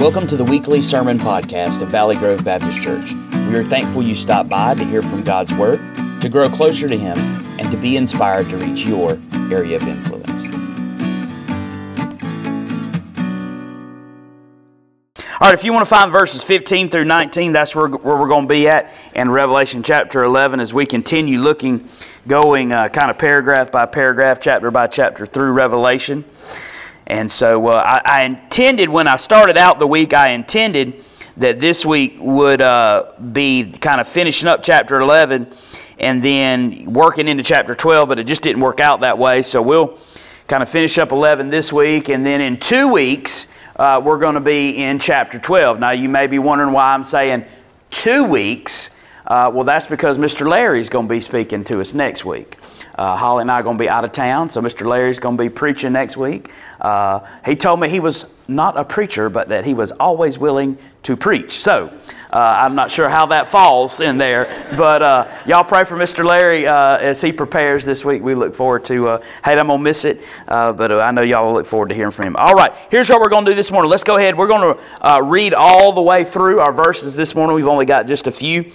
Welcome to the weekly sermon podcast of Valley Grove Baptist Church. We are thankful you stopped by to hear from God's Word, to grow closer to Him, and to be inspired to reach your area of influence. All right, if you want to find verses 15 through 19, that's where we're going to be at in Revelation chapter 11 as we continue going kind of paragraph by paragraph, chapter by chapter through Revelation. And so I intended, when I started out the week, I intended that this week would be kind of finishing up chapter 11 and then working into chapter 12, but it just didn't work out that way. So we'll kind of finish up 11 this week, and then in 2 weeks, we're going to be in chapter 12. Now, you may be wondering why I'm saying 2 weeks. Well, that's because Mr. Larry's going to be speaking to us next week. Holly and I are going to be out of town, so Mr. Larry's going to be preaching next week. He told me he was not a preacher, but that he was always willing to preach. So I'm not sure how that falls in there, but y'all pray for Mr. Larry as he prepares this week. We look forward to, hey, I'm going to miss it, but I know y'all will look forward to hearing from him. All right, here's what we're going to do this morning. Let's go ahead. We're going to read all the way through our verses this morning. We've only got just a few,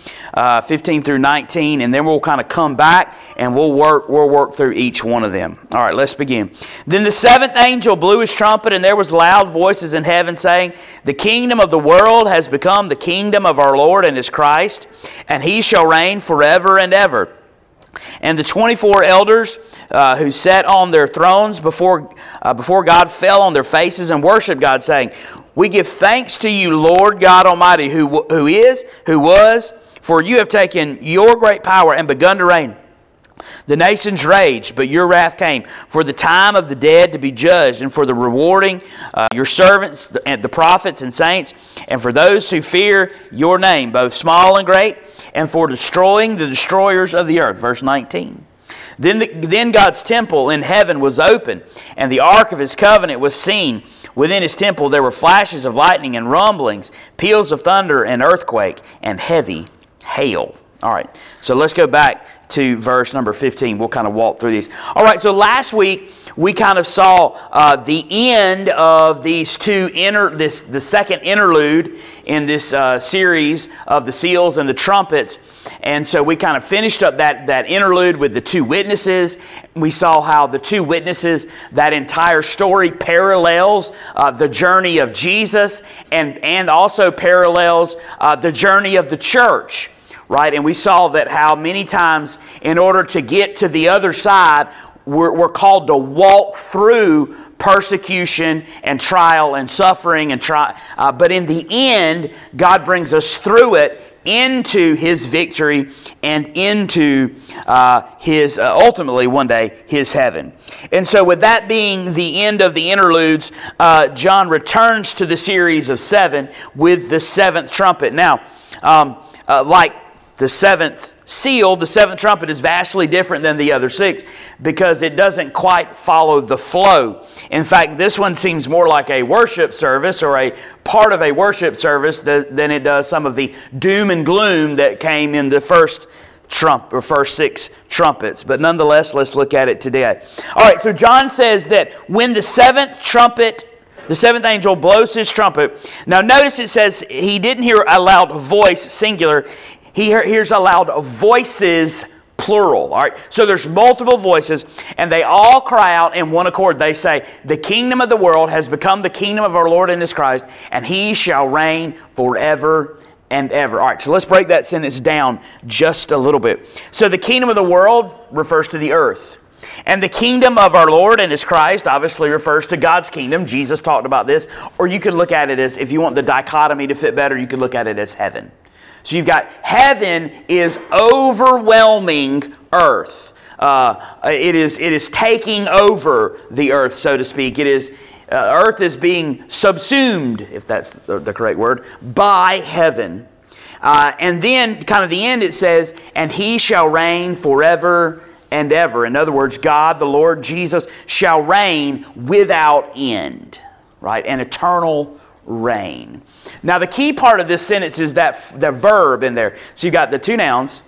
15 through 19, and then we'll kind of come back and we'll work through each one of them. All right, let's begin. Then the seventh angel blew his trumpet, and there was loud voices in heaven saying, "The kingdom of the world has become the kingdom of our Lord and His Christ, and He shall reign forever and ever." And the 24 elders who sat on their thrones before God fell on their faces and worshiped God, saying, "We give thanks to you, Lord God Almighty, who is, who was, for you have taken your great power and begun to reign. The nations raged, but your wrath came, for the time of the dead to be judged, and for the rewarding your servants, and the prophets and saints, and for those who fear your name, both small and great, and for destroying the destroyers of the earth." Verse 19. Then God's temple in heaven was open, and the ark of His covenant was seen. Within His temple there were flashes of lightning and rumblings, peals of thunder and earthquake, and heavy hail. All right, so let's go back to verse number 15. We'll kind of walk through these. All right, so last week we kind of saw the end of these the second interlude in this series of the seals and the trumpets. And so we kind of finished up that interlude with the two witnesses. We saw how the two witnesses, that entire story parallels the journey of Jesus and also parallels the journey of the church. Right, and we saw that how many times in order to get to the other side, we're called to walk through persecution and trial and suffering but in the end, God brings us through it into His victory and into His, ultimately one day, His heaven. And so with that being the end of the interludes, John returns to the series of 7 with the seventh trumpet. Now, like the seventh seal, the seventh trumpet is vastly different than the other 6 because it doesn't quite follow the flow. In fact, this one seems more like a worship service or a part of a worship service than it does some of the doom and gloom that came in the first 6 trumpets. But nonetheless, let's look at it today. All right, so John says that when the seventh angel blows his trumpet. Now notice it says he didn't hear a loud voice, singular. He hears a loud voices, plural. All right, so there's multiple voices, and they all cry out in one accord. They say, "The kingdom of the world has become the kingdom of our Lord and His Christ, and He shall reign forever and ever." All right, so let's break that sentence down just a little bit. So the kingdom of the world refers to the earth. And the kingdom of our Lord and His Christ obviously refers to God's kingdom. Jesus talked about this. Or you could look at it as, if you want the dichotomy to fit better, you could look at it as heaven. So you've got heaven is overwhelming earth. It is taking over the earth, so to speak. It is earth is being subsumed, if that's the correct word, by heaven. And then, kind of the end, it says, "And He shall reign forever and ever." In other words, God, the Lord Jesus, shall reign without end. Right? An eternal reign. Now, the key part of this sentence is that the verb in there. So you've got the two nouns,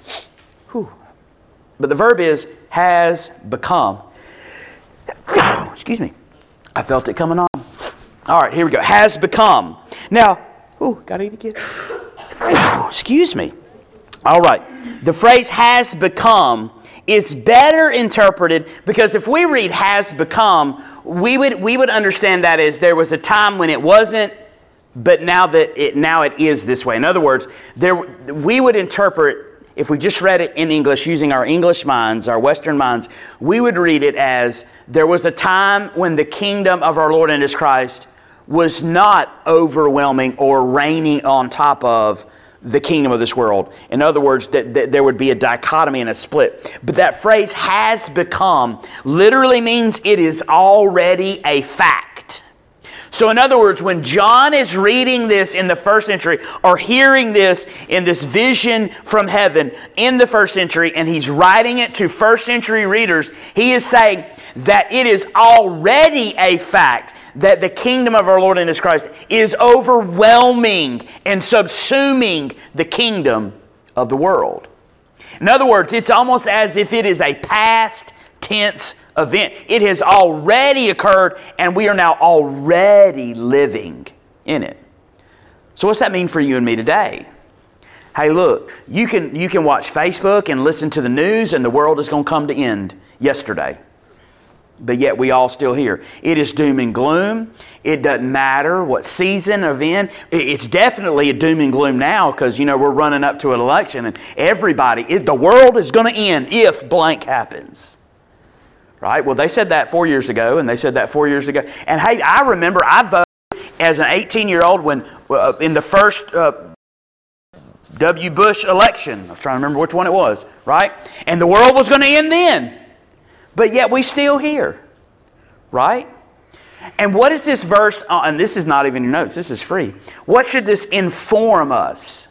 but the verb is has become. Excuse me. I felt it coming on. All right, here we go. Has become. Now, gotta eat again. Excuse me. All right. The phrase has become is better interpreted because if we read has become, we would understand that as there was a time when it wasn't, but now it is this way. In other words, we would interpret, if we just read it in English using our English minds, our Western minds, we would read it as there was a time when the kingdom of our Lord and Jesus Christ was not overwhelming or reigning on top of the kingdom of this world. In other words, that there would be a dichotomy and a split. But that phrase has become literally means it is already a fact. So in other words, when John is reading this in the first century or hearing this in this vision from heaven in the first century and he's writing it to first century readers, he is saying that it is already a fact that the kingdom of our Lord and Jesus Christ is overwhelming and subsuming the kingdom of the world. In other words, it's almost as if it is a past tense event. It has already occurred and we are now already living in it. So what's that mean for you and me today? Hey, look, you can watch Facebook and listen to the news and the world is going to come to end yesterday. But yet we all still here. It is doom and gloom. It doesn't matter what season of end. It's definitely a doom and gloom now because, we're running up to an election and the world is going to end if blank happens. Right? Well, they said that 4 years ago and they said that 4 years ago. And hey, I remember I voted as an 18-year-old when in the first W. Bush election. I was trying to remember which one it was. Right? And the world was going to end then. But yet we still here, right? And what is this verse, and this is not even your notes, this is free. What should this inform us?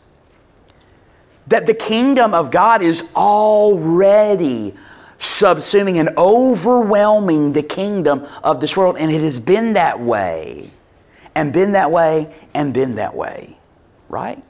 That the kingdom of God is already subsuming and overwhelming the kingdom of this world. And it has been that way, and been that way, and been that way, right?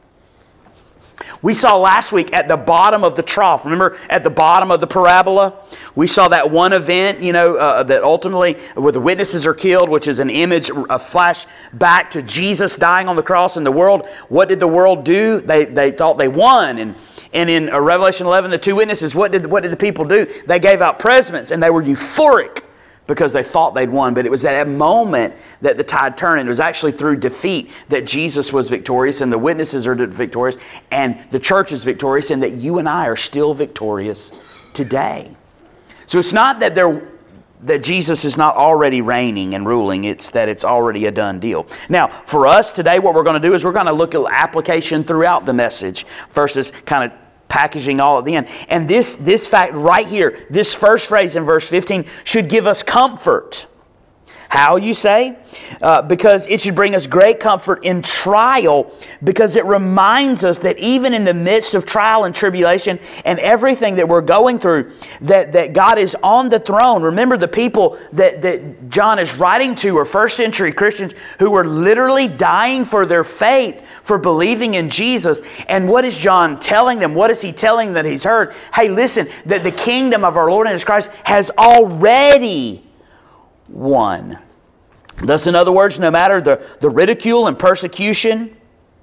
We saw last week at the bottom of the trough, remember at the bottom of the parabola, we saw that one event, that ultimately where the witnesses are killed, which is an image, a flash back to Jesus dying on the cross in the world. What did the world do? They thought they won. And in Revelation 11, the two witnesses, what did the people do? They gave out presents and they were euphoric because they thought they'd won. But it was at that moment that the tide turned. And it was actually through defeat that Jesus was victorious and the witnesses are victorious and the church is victorious and that you and I are still victorious today. So it's not that Jesus is not already reigning and ruling. It's that it's already a done deal. Now, for us today, what we're going to do is we're going to look at application throughout the message versus kind of packaging all at the end. And this fact right here, this first phrase in verse 15 should give us comfort. How, you say? Because it should bring us great comfort in trial, because it reminds us that even in the midst of trial and tribulation and everything that we're going through, that God is on the throne. Remember, the people that John is writing to are first century Christians who were literally dying for their faith, for believing in Jesus. And what is John telling them? What is he telling that he's heard? Hey, listen, that the kingdom of our Lord and Jesus Christ has already won. Thus, in other words, no matter the ridicule and persecution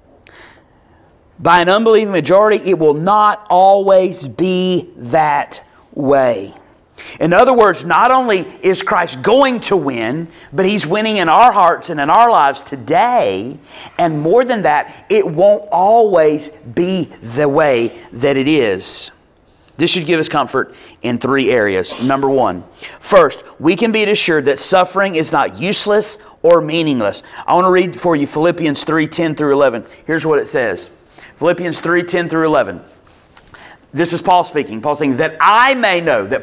by an unbelieving majority, it will not always be that way. In other words, not only is Christ going to win, but He's winning in our hearts and in our lives today. And more than that, it won't always be the way that it is. This should give us comfort in three areas. Number one, first, we can be assured that suffering is not useless or meaningless. I want to read for you Philippians 3:10 through 11. Here's what it says. Philippians 3:10 through 11. This is Paul speaking. Paul saying, that I may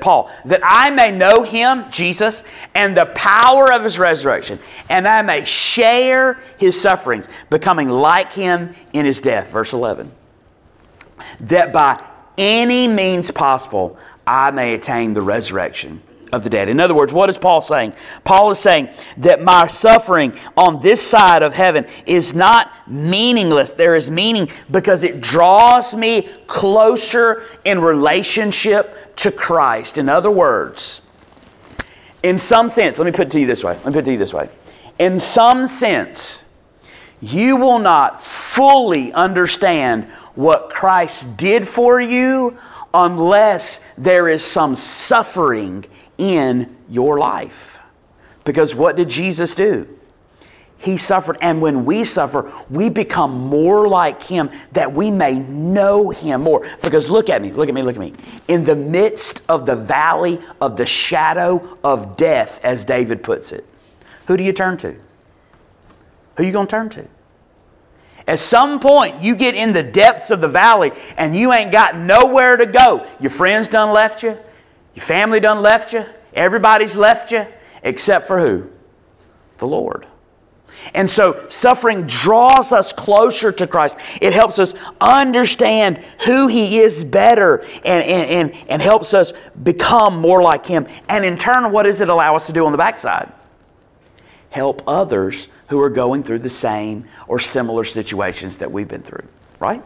know Him, Jesus, and the power of His resurrection, and I may share His sufferings, becoming like Him in His death. Verse 11. That by any means possible, I may attain the resurrection of the dead. In other words, what is Paul saying? Paul is saying that my suffering on this side of heaven is not meaningless. There is meaning because it draws me closer in relationship to Christ. In other words, in some sense, let me put it to you this way. in some sense, you will not fully understand what Christ did for you unless there is some suffering in your life. Because what did Jesus do? He suffered, and when we suffer, we become more like Him that we may know Him more. Because look at me. In the midst of the valley of the shadow of death, as David puts it, who do you turn to? Who are you going to turn to? At some point, you get in the depths of the valley and you ain't got nowhere to go. Your friends done left you. Your family done left you. Everybody's left you. Except for who? The Lord. And so suffering draws us closer to Christ. It helps us understand who He is better and helps us become more like Him. And in turn, what does it allow us to do on the backside? Help others who are going through the same or similar situations that we've been through. Right?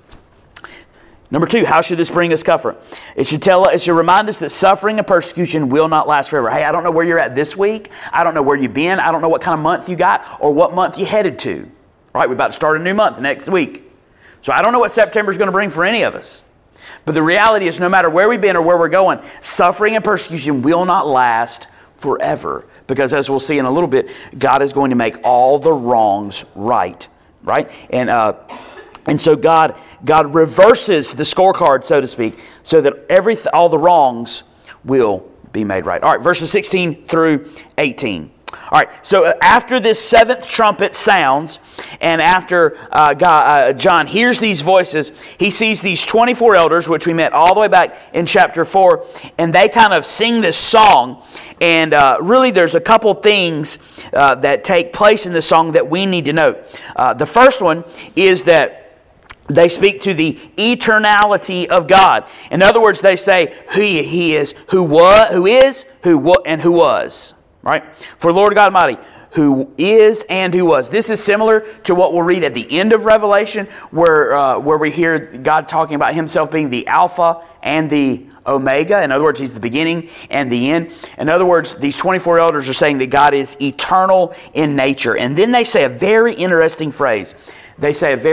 Number 2, how should this bring us comfort? It should remind us that suffering and persecution will not last forever. Hey, I don't know where you're at this week. I don't know where you've been. I don't know what kind of month you got or what month you headed to. Right? We're about to start a new month next week. So I don't know what September's going to bring for any of us. But the reality is, no matter where we've been or where we're going, suffering and persecution will not last forever. Because as we'll see in a little bit, God is going to make all the wrongs right. Right? And so God reverses the scorecard, so to speak, so that all the wrongs will be made right. All right, verses 16 through 18. All right, so after this 7th trumpet sounds, and after John hears these voices, he sees these 24 elders, which we met all the way back in chapter 4, and they kind of sing this song. And really, there's a couple things that take place in this song that we need to note. The first one is that they speak to the eternality of God. In other words, they say He is, who was, and who was. Right? For Lord God Almighty, who is and who was. This is similar to what we'll read at the end of Revelation, where we hear God talking about Himself being the Alpha and the Omega. In other words, He's the beginning and the end. In other words, these 24 elders are saying that God is eternal in nature. And then they say a very interesting phrase. They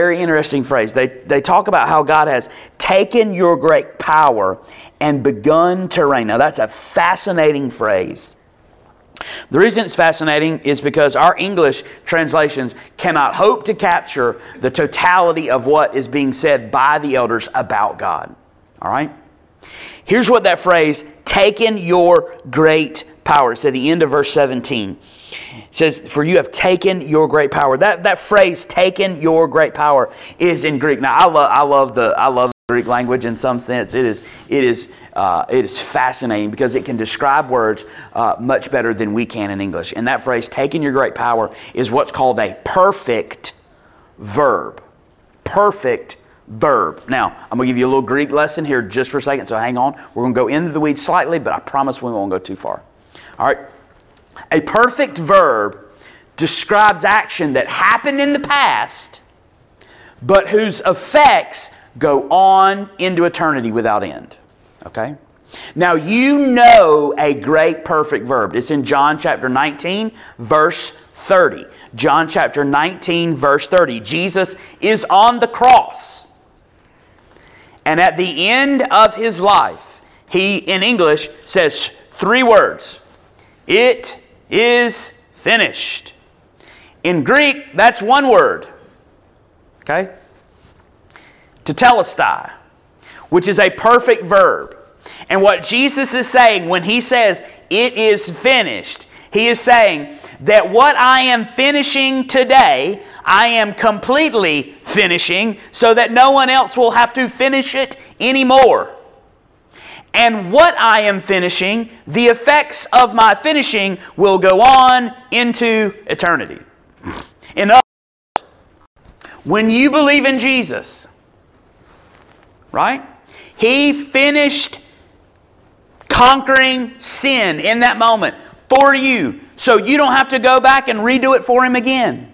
talk about how God has taken your great power and begun to reign. Now that's a fascinating phrase. The reason it's fascinating is because our English translations cannot hope to capture the totality of what is being said by the elders about God. All right? Here's what that phrase, taken your great power, it's at the end of verse 17. It says, for you have taken your great power. That phrase, taken your great power, is in Greek. Now, I love the Greek language in some sense. It is fascinating because it can describe words much better than we can in English. And that phrase, taking your great power, is what's called a perfect verb. Perfect verb. Now, I'm going to give you a little Greek lesson here just for a second, so hang on. We're going to go into the weeds slightly, but I promise we won't go too far. All right. A perfect verb describes action that happened in the past, but whose effects go on into eternity without end. Okay? Now, you know a great perfect verb. It's in John chapter 19, verse 30. John chapter 19, verse 30. Jesus is on the cross. And at the end of His life, He, in English, says 3 words. It is finished. In Greek, that's 1 word. Okay? Tetelestai, which is a perfect verb. And what Jesus is saying when He says, it is finished, He is saying that what I am finishing today, I am completely finishing so that no one else will have to finish it anymore. And what I am finishing, the effects of my finishing will go on into eternity. In other words, when you believe in Jesus, right? He finished conquering sin in that moment for you, so you don't have to go back and redo it for Him again.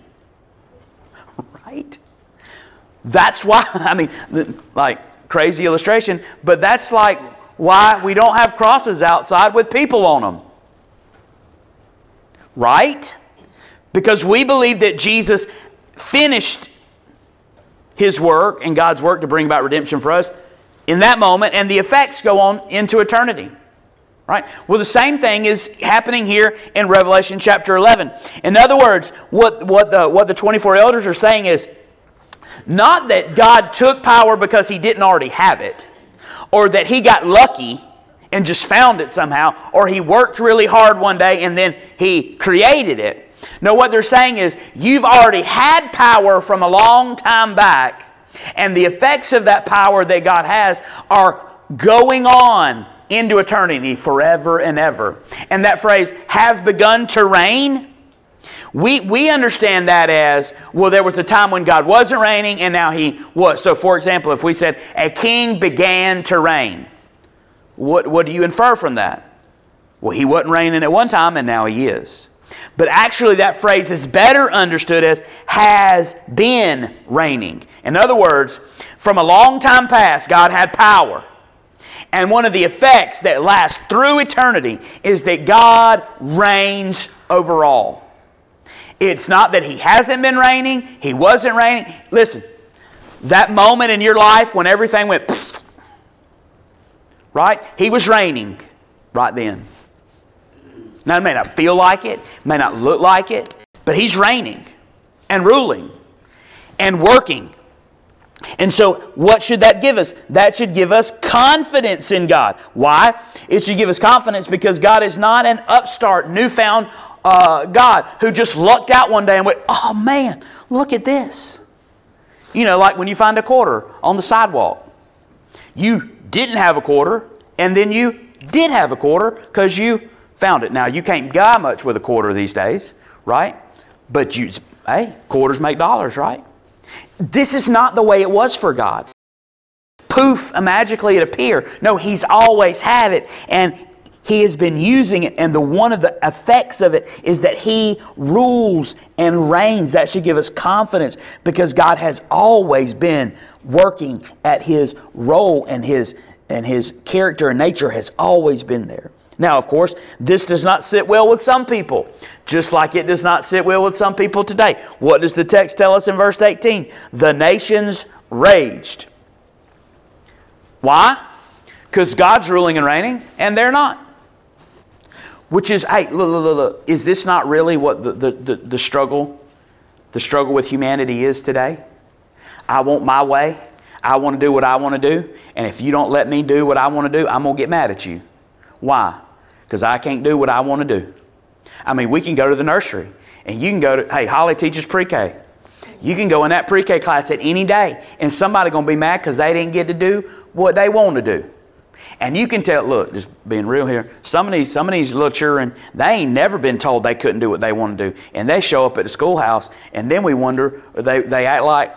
Right? That's why, like, crazy illustration, but that's like why we don't have crosses outside with people on them. Right? because we believe that Jesus finished His work and God's work to bring about redemption for us in that moment, and the effects go on into eternity. Right? Well, the same thing is happening here in Revelation chapter 11. In other words, what the 24 elders are saying is not that God took power because He didn't already have it, or that He got lucky and just found it somehow, or He worked really hard one day and then He created it. No, what they're saying is you've already had power from a long time back, and the effects of that power that God has are going on into eternity forever and ever. And that phrase, have begun to reign, we understand that as, well, there was a time when God wasn't reigning and now He was. So for example, if we said, a king began to reign, what do you infer from that? Well, He wasn't reigning at one time and now He is. But actually that phrase is better understood as has been reigning. In other words, from a long time past, God had power. And one of the effects that lasts through eternity is that God reigns over all. It's not that He hasn't been reigning, He wasn't reigning. Listen, that moment in your life when everything went pfft, right? He was reigning right then. Now, it may not feel like it, may not look like it, but He's reigning and ruling and working. And so, what should that give us? That should give us confidence in God. Why? It should give us confidence because God is not an upstart, newfound God who just lucked out one day and went, oh man, look at this. You know, like when you find a quarter on the sidewalk. You didn't have a quarter, and then you did have a quarter because you found it. Now, you can't buy much with a quarter these days, right? But quarters make dollars, right? This is not the way it was for God. Poof, magically it appeared. No, He's always had it, and He has been using it, and one of the effects of it is that He rules and reigns. That should give us confidence because God has always been working at His role, and His character and nature has always been there. Now, of course, this does not sit well with some people, just like it does not sit well with some people today. What does the text tell us in verse 18? The nations raged. Why? Because God's ruling and reigning, and they're not. Which is, hey, look, is this not really what the struggle with humanity is today? I want my way. I want to do what I want to do. And if you don't let me do what I want to do, I'm going to get mad at you. Why? Because I can't do what I want to do. I mean, we can go to the nursery, and you can go to, hey, Holly teaches pre-K. You can go in that pre-K class at any day, and somebody's going to be mad because they didn't get to do what they want to do. And you can tell, look, just being real here, some of these little children, they ain't never been told they couldn't do what they want to do. And they show up at the schoolhouse, and then we wonder, they act like,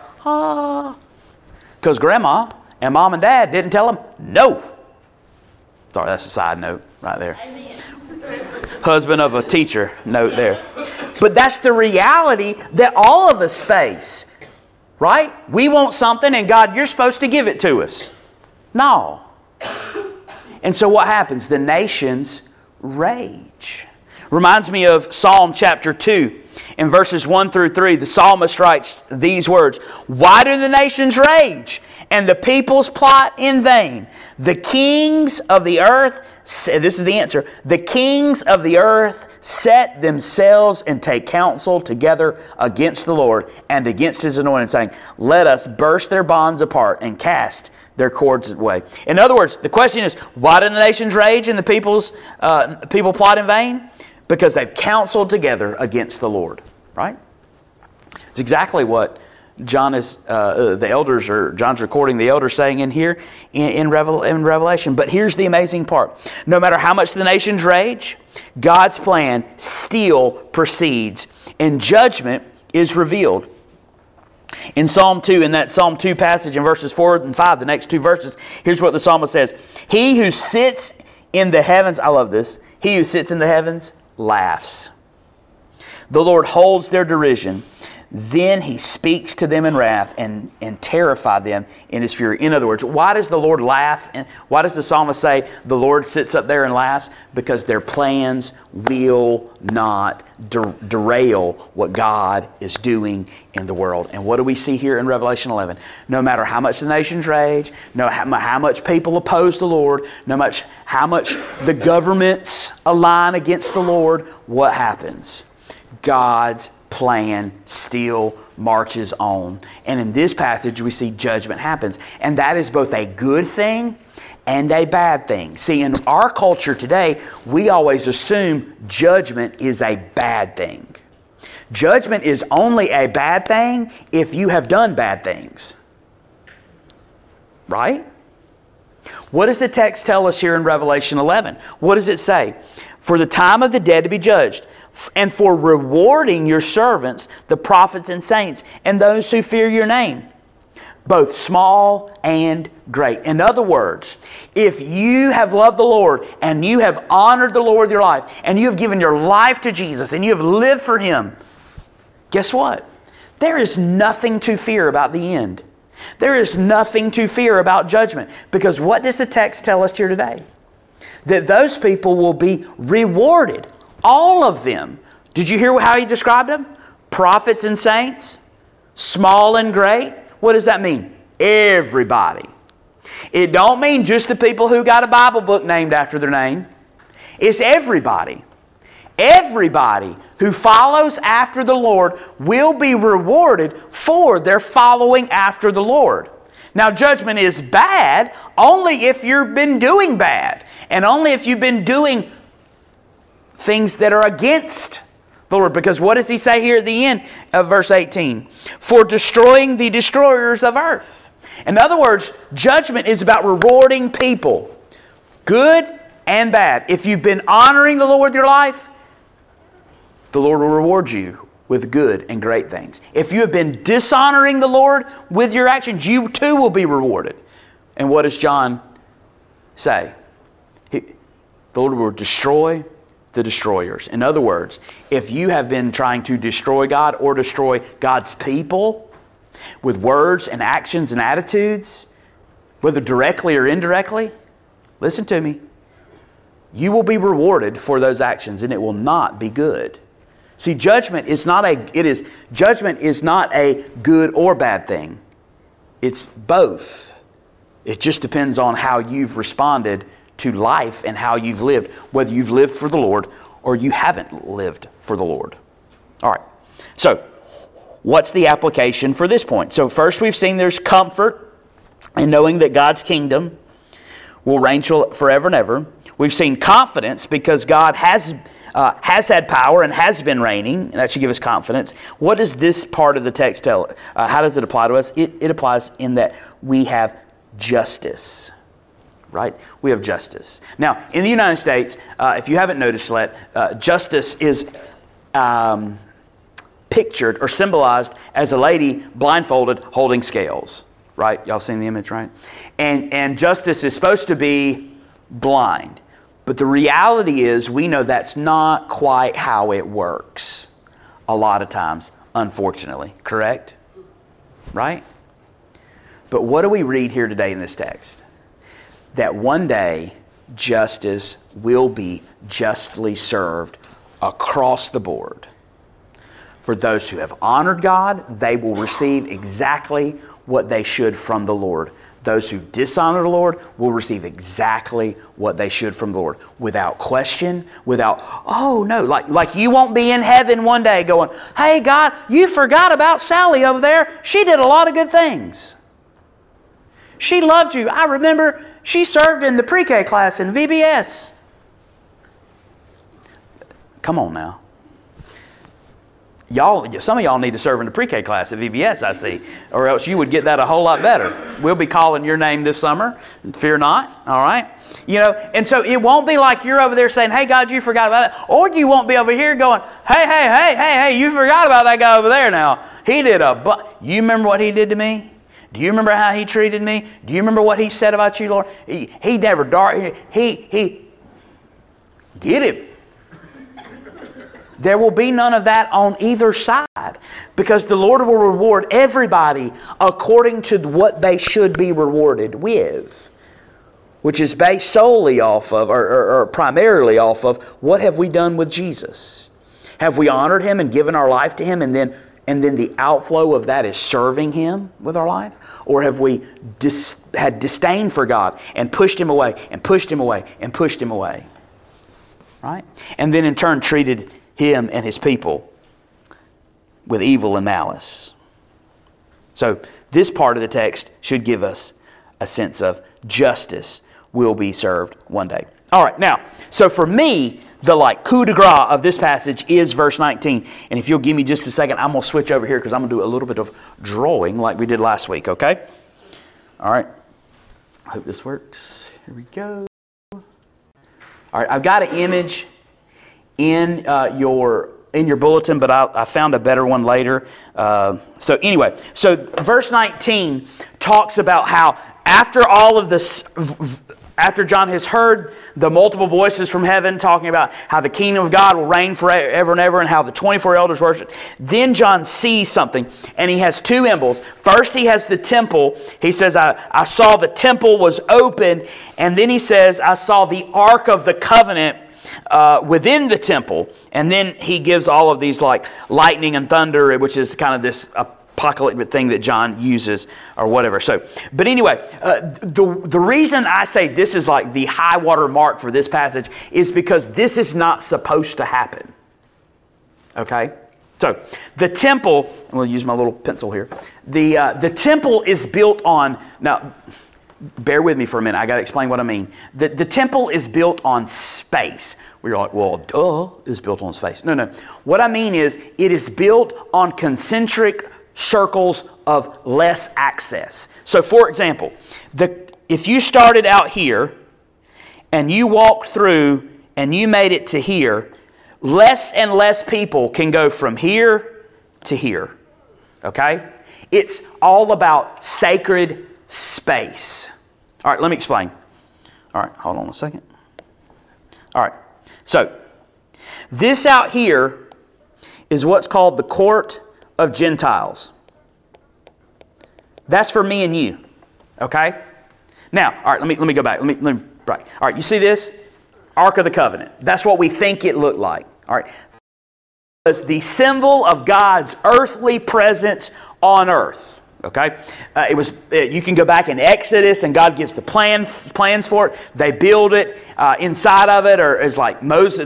because grandma and mom and dad didn't tell them no. Sorry, that's a side note right there. Amen. Husband of a teacher note there. But that's the reality that all of us face, right? We want something and God, you're supposed to give it to us. No. And so what happens? The nations rage. Reminds me of Psalm chapter 2. In verses 1 through 3, the psalmist writes these words, why do the nations rage and the peoples plot in vain? The kings of the earth, this is the answer, the kings of the earth set themselves and take counsel together against the Lord and against His anointed, saying, let us burst their bonds apart and cast their cords away. In other words, the question is, why do the nations rage and the people plot in vain? Because they've counseled together against the Lord, right? It's exactly what John is, the elders, or John's recording the elders saying in here in Revelation. But here's the amazing part. No matter how much the nations rage, God's plan still proceeds, and judgment is revealed. In Psalm 2, in that Psalm 2 passage in verses 4 and 5, the next two verses, here's what the psalmist says. He who sits in the heavens, I love this, he who sits in the heavens laughs. The Lord holds their derision. Then he speaks to them in wrath and terrify them in his fury. In other words, why does the Lord laugh? And why does the psalmist say the Lord sits up there and laughs? Because their plans will not derail what God is doing in the world. And what do we see here in Revelation 11? No matter how much the nations rage, how much people oppose the Lord, how much the governments align against the Lord, what happens? God's plan still marches on. And in this passage, we see judgment happens. And that is both a good thing and a bad thing. See, in our culture today, we always assume judgment is a bad thing. Judgment is only a bad thing if you have done bad things. Right? What does the text tell us here in Revelation 11? What does it say? For the time of the dead to be judged, and for rewarding your servants, the prophets and saints, and those who fear your name, both small and great. In other words, if you have loved the Lord, and you have honored the Lord with your life, and you have given your life to Jesus, and you have lived for Him, guess what? There is nothing to fear about the end. There is nothing to fear about judgment. Because what does the text tell us here today? That those people will be rewarded. All of them. Did you hear how he described them? Prophets and saints, small and great. What does that mean? Everybody. It don't mean just the people who got a Bible book named after their name. It's everybody. Everybody who follows after the Lord will be rewarded for their following after the Lord. Now, judgment is bad only if you've been doing bad, and only if you've been doing things that are against the Lord. Because what does he say here at the end of verse 18? For destroying the destroyers of earth. In other words, judgment is about rewarding people, good and bad. If you've been honoring the Lord with your life, the Lord will reward you with good and great things. If you have been dishonoring the Lord with your actions, you too will be rewarded. And what does John say? The Lord will destroy the destroyers. In other words, if you have been trying to destroy God or destroy God's people with words and actions and attitudes, whether directly or indirectly, listen to me, you will be rewarded for those actions, and it will not be good. See, judgment is not a good or bad thing. It's both. It just depends on how you've responded to life and how you've lived, whether you've lived for the Lord or you haven't lived for the Lord. All right. So, what's the application for this point? So first we've seen there's comfort in knowing that God's kingdom will reign forever and ever. We've seen confidence because God has had power and has been reigning, and that should give us confidence. What does this part of the text tell? How does it apply to us? It applies in that we have justice. Right? We have justice. Now, in the United States, if you haven't noticed yet, justice is pictured or symbolized as a lady blindfolded holding scales. Right? Y'all seen the image, right? And justice is supposed to be blind. But the reality is we know that's not quite how it works a lot of times, unfortunately. Correct? Right? But what do we read here today in this text? That one day justice will be justly served across the board. For those who have honored God, they will receive exactly what they should from the Lord. Those who dishonor the Lord will receive exactly what they should from the Lord. Without question, without, oh no, like you won't be in heaven one day going, hey God, you forgot about Sally over there. She did a lot of good things. She loved you. I remember she served in the pre-K class in VBS. Come on now. Some of y'all need to serve in the pre-K class at VBS, I see. Or else you would get that a whole lot better. We'll be calling your name this summer. Fear not. All right? And so it won't be like you're over there saying, hey, God, you forgot about that. Or you won't be over here going, hey, you forgot about that guy over there now. He did you remember what he did to me? Do you remember how he treated me? Do you remember what he said about you, Lord? He never he get him. There will be none of that on either side, because the Lord will reward everybody according to what they should be rewarded with, which is based solely off of, or primarily off of, what have we done with Jesus? Have we honored Him and given our life to Him, and then the outflow of that is serving Him with our life? Or have we had disdain for God and pushed Him away and pushed Him away and pushed Him away? Right? And then in turn treated Him and His people with evil and malice. So this part of the text should give us a sense of justice will be served one day. All right, now, so for me, the coup de grace of this passage is verse 19. And if you'll give me just a second, I'm going to switch over here because I'm going to do a little bit of drawing like we did last week, okay? All right. I hope this works. Here we go. All right, I've got an image in your bulletin, but I found a better one later. So anyway, so verse 19 talks about how after all of this, after John has heard the multiple voices from heaven talking about how the kingdom of God will reign forever and ever and how the 24 elders worship, then John sees something, and he has two symbols. First, he has the temple. He says, I saw the temple was open, and then he says, I saw the Ark of the Covenant within the temple. And then he gives all of these like lightning and thunder, which is kind of this apocalyptic thing that John uses or whatever. So, but anyway, the reason I say this is like the high water mark for this passage is because this is not supposed to happen. Okay? So, the temple, and we'll use my little pencil here. The temple is built on, now, bear with me for a minute. I got to explain what I mean. The temple is built on space. We're like, well, duh, it's built on space. No. What I mean is, it is built on concentric circles of less access. So, for example, if you started out here and you walked through and you made it to here, less and less people can go from here to here. Okay? It's all about sacred space. All right, let me explain. All right, hold on a second. All right, so this out here is what's called the court of Gentiles. That's for me and you. Okay? Now, all right, let me go back. Let me right. All right, you see this? Ark of the Covenant. That's what we think it looked like. All right. It was the symbol of God's earthly presence on earth. Okay, it was. You can go back in Exodus, and God gives the plans for it. They build it inside of it, or is like Moses.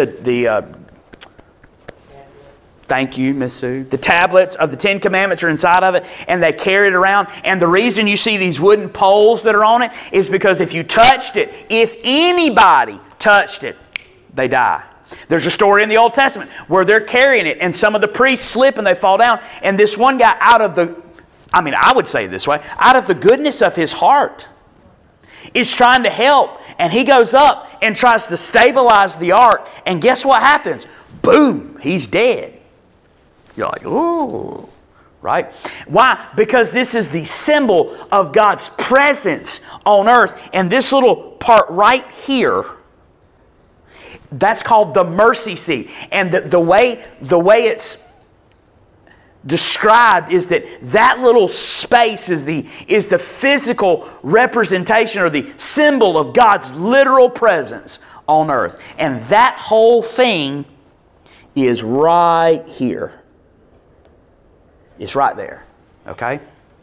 Thank you, Miss Sue. The tablets of the Ten Commandments are inside of it, and they carry it around. And the reason you see these wooden poles that are on it is because if you touched it, if anybody touched it, they die. There's a story in the Old Testament where they're carrying it, and some of the priests slip and they fall down. And this one guy, I would say it this way, out of the goodness of his heart, is trying to help. And he goes up and tries to stabilize the ark. And guess what happens? Boom, he's dead. You're like, ooh, right? Why? Because this is the symbol of God's presence on earth. And this little part right here, that's called the mercy seat. And the way it's described is that little space is the physical representation or the symbol of God's literal presence on earth. And that whole thing is right here. It's right there. Okay?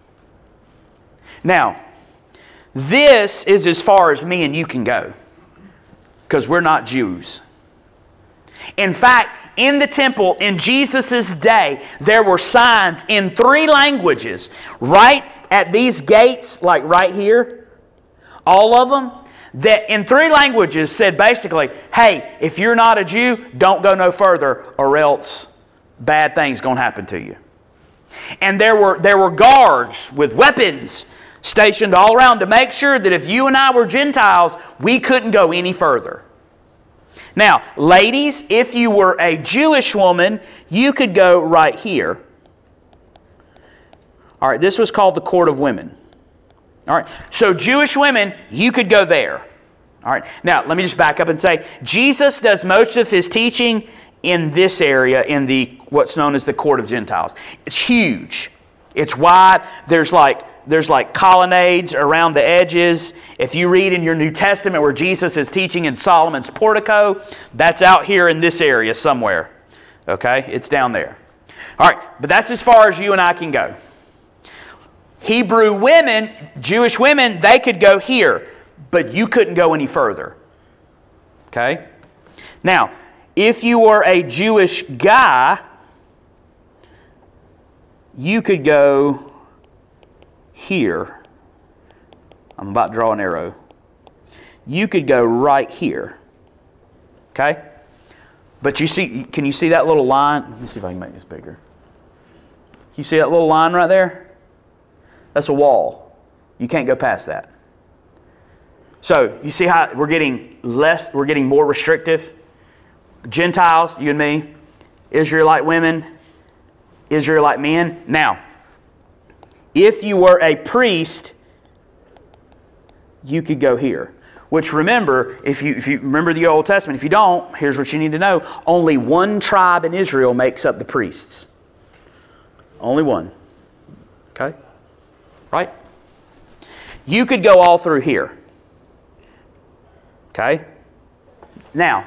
Now, this is as far as me and you can go, because we're not Jews. In fact, in the temple in Jesus' day, there were signs in 3 languages right at these gates, like right here, all of them, that in 3 languages said basically, hey, if you're not a Jew, don't go no further or else bad things going to happen to you. And there were guards with weapons stationed all around to make sure that if you and I were Gentiles, we couldn't go any further. Now, ladies, if you were a Jewish woman, you could go right here. All right, this was called the Court of Women. All right, so Jewish women, you could go there. All right, now let me just back up and say, Jesus does most of His teaching in this area, in the what's known as the court of Gentiles. It's huge. It's wide. There's like colonnades around the edges. If you read in your New Testament where Jesus is teaching in Solomon's portico, that's out here in this area somewhere. Okay? It's down there. All right, but that's as far as you and I can go. Hebrew women, Jewish women, they could go here, but you couldn't go any further. Okay? Now, if you were a Jewish guy, you could go here. I'm about to draw an arrow. You could go right here. Okay? But you see, can you see that little line? Let me see if I can make this bigger. You see that little line right there? That's a wall. You can't go past that. So, you see how we're getting more restrictive? Gentiles, you and me, Israelite women, Israelite men. Now, if you were a priest, you could go here. Which remember, if you remember the Old Testament, if you don't, here's what you need to know. Only one tribe in Israel makes up the priests. Only one. Okay? Right? You could go all through here. Okay? Now,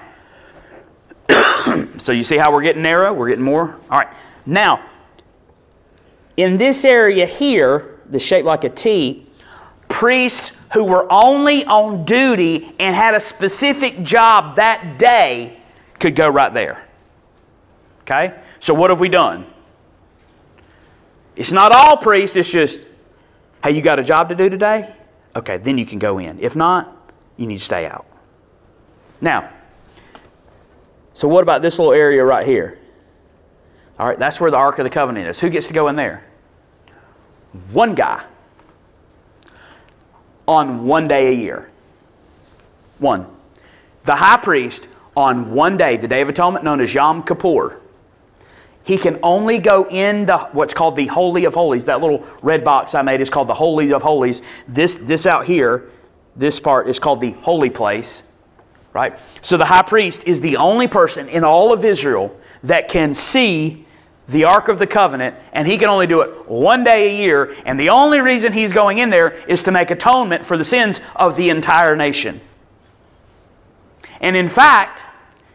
so you see how we're getting narrow? We're getting more? All right. Now, in this area here, that's shaped like a T, priests who were only on duty and had a specific job that day could go right there. Okay? So what have we done? It's not all priests, it's just, hey, you got a job to do today? Okay, then you can go in. If not, you need to stay out. Now, so what about this little area right here? All right, that's where the Ark of the Covenant is. Who gets to go in there? One guy. On one day a year. One. The high priest, on one day, the Day of Atonement, known as Yom Kippur, he can only go in what's called the Holy of Holies. That little red box I made is called the Holy of Holies. This out here, this part is called the Holy Place. Right? So the high priest is the only person in all of Israel that can see the Ark of the Covenant, and he can only do it one day a year, and the only reason he's going in there is to make atonement for the sins of the entire nation. And in fact,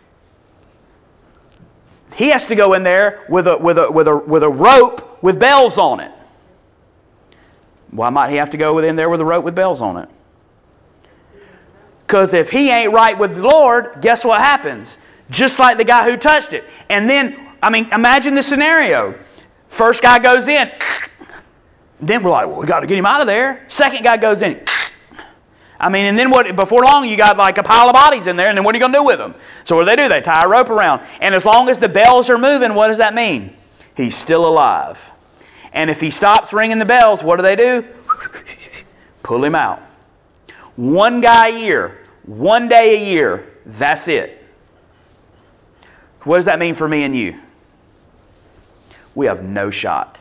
he has to go in there with a rope with bells on it. Why might he have to go in there with a rope with bells on it? Because if he ain't right with the Lord, guess what happens? Just like the guy who touched it. And then, imagine the scenario. First guy goes in. Then we're like, well, we got to get him out of there. Second guy goes in. And then what? Before long, you got like a pile of bodies in there, and then what are you going to do with them? So what do? They tie a rope around. And as long as the bells are moving, what does that mean? He's still alive. And if he stops ringing the bells, what do? Pull him out. One guy a year, one day a year, that's it. What does that mean for me and you? We have no shot.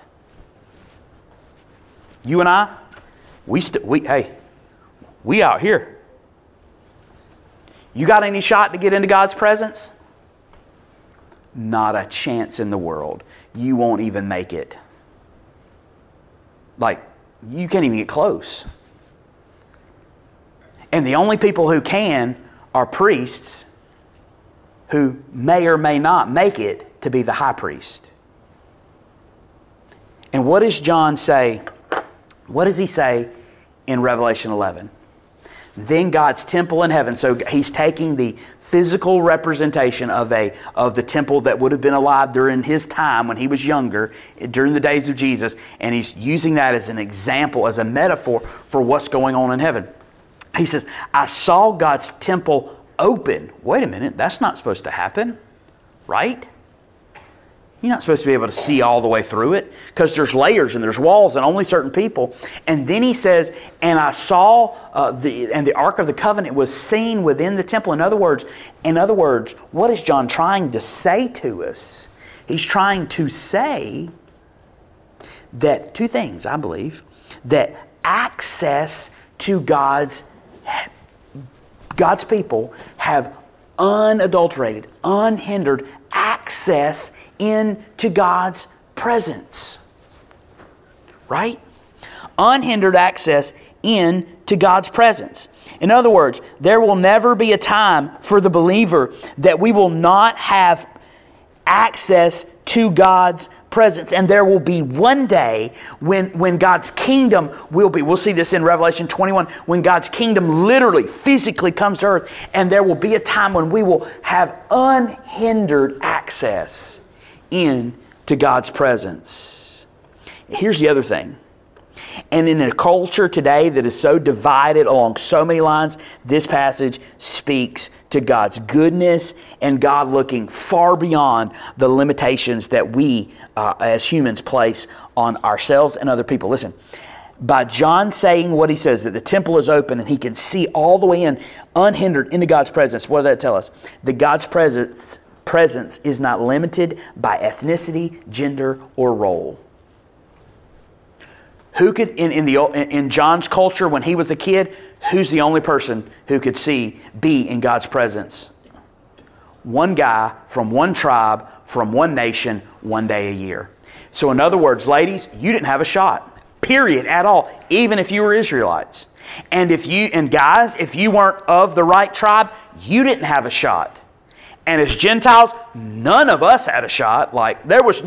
You and I, we out here. You got any shot to get into God's presence? Not a chance in the world. You won't even make it. You can't even get close. And the only people who can are priests who may or may not make it to be the high priest. And what does John say? What does he say in Revelation 11? Then God's temple in heaven. So he's taking the physical representation of the temple that would have been alive during his time when he was younger, during the days of Jesus, and he's using that as an example, as a metaphor for what's going on in heaven. He says, I saw God's temple open. Wait a minute, that's not supposed to happen, right? You're not supposed to be able to see all the way through it because there's layers and there's walls and only certain people. And then he says, and I saw the Ark of the Covenant was seen within the temple. In other words, what is John trying to say to us? He's trying to say that two things, I believe, that access to God's people have unadulterated, unhindered access access into God's presence. Right? Unhindered access into God's presence. In other words, there will never be a time for the believer that we will not have access to God's presence. And there will be one day when God's kingdom will be, we'll see this in Revelation 21, when God's kingdom literally, physically comes to earth, and there will be a time when we will have unhindered access into God's presence. Here's the other thing. And in a culture today that is so divided along so many lines, this passage speaks to God's goodness and God looking far beyond the limitations that we as humans place on ourselves and other people. Listen, by John saying what he says, that the temple is open and he can see all the way in, unhindered, into God's presence, what does that tell us? That God's presence is not limited by ethnicity, gender, or role. Who could, in John's culture when he was a kid, who's the only person who could be in God's presence? One guy from one tribe, from one nation, one day a year. So in other words, ladies, you didn't have a shot, period, at all, even if you were Israelites. And guys, if you weren't of the right tribe, you didn't have a shot. And as Gentiles, none of us had a shot. There was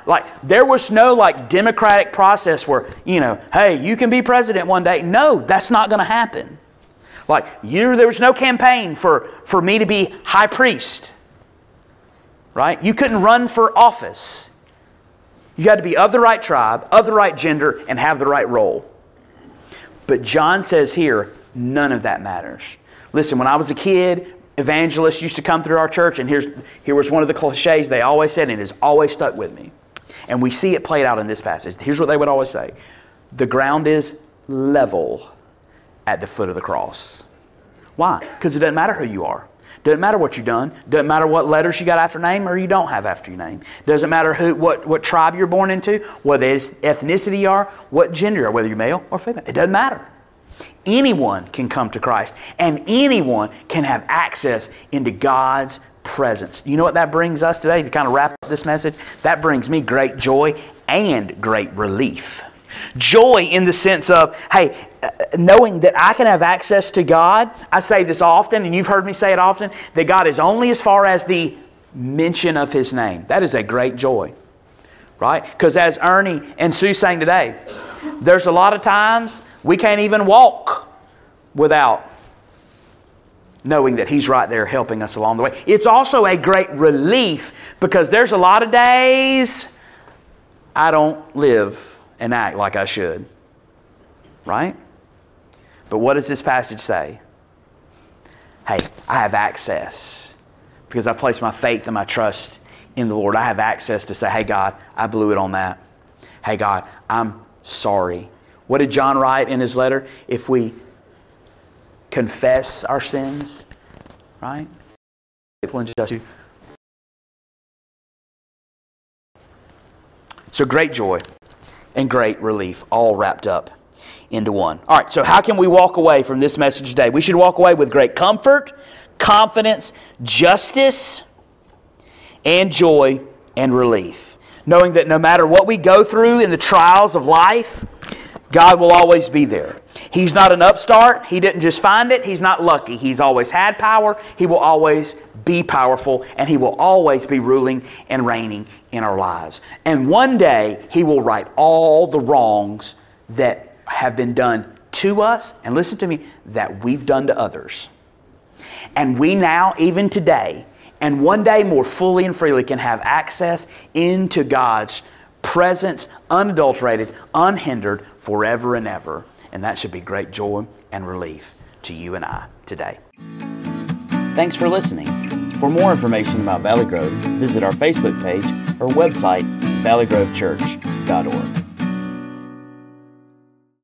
no democratic process where, hey, you can be president one day. No, that's not going to happen. There was no campaign for me to be high priest. Right? You couldn't run for office. You had to be of the right tribe, of the right gender, and have the right role. But John says here, none of that matters. Listen, when I was a kid, evangelists used to come through our church, and here was one of the cliches they always said, and it has always stuck with me. And we see it played out in this passage. Here's what they would always say. The ground is level at the foot of the cross. Why? Because it doesn't matter who you are. Doesn't matter what you've done. Doesn't matter what letters you got after your name or you don't have after your name. Doesn't matter what tribe you're born into, what ethnicity you are, what gender you are, whether you're male or female. It doesn't matter. Anyone can come to Christ, and anyone can have access into God's presence. You know what that brings us today to kind of wrap up this message? That brings me great joy and great relief. Joy in the sense of, hey, knowing that I can have access to God. I say this often, and you've heard me say it often, that God is only as far as the mention of His name. That is a great joy, right? Because as Ernie and Sue sang today, there's a lot of times we can't even walk without knowing that He's right there helping us along the way. It's also a great relief because there's a lot of days I don't live and act like I should. Right? But what does this passage say? Hey, I have access because I place my faith and my trust in the Lord. I have access to say, hey God, I blew it on that. Hey God, I'm sorry. What did John write in his letter? If we confess our sins, right? So great joy and great relief, all wrapped up into one. All right, so how can we walk away from this message today? We should walk away with great comfort, confidence, justice, and joy and relief. Knowing that no matter what we go through in the trials of life, God will always be there. He's not an upstart. He didn't just find it. He's not lucky. He's always had power. He will always be powerful, and He will always be ruling and reigning in our lives. And one day, He will right all the wrongs that have been done to us, and listen to me, that we've done to others. And we now, even today, and one day more fully and freely can have access into God's presence, unadulterated, unhindered, forever and ever. And that should be great joy and relief to you and I today. Thanks for listening. For more information about Valley Grove, visit our Facebook page or website, valleygrovechurch.org.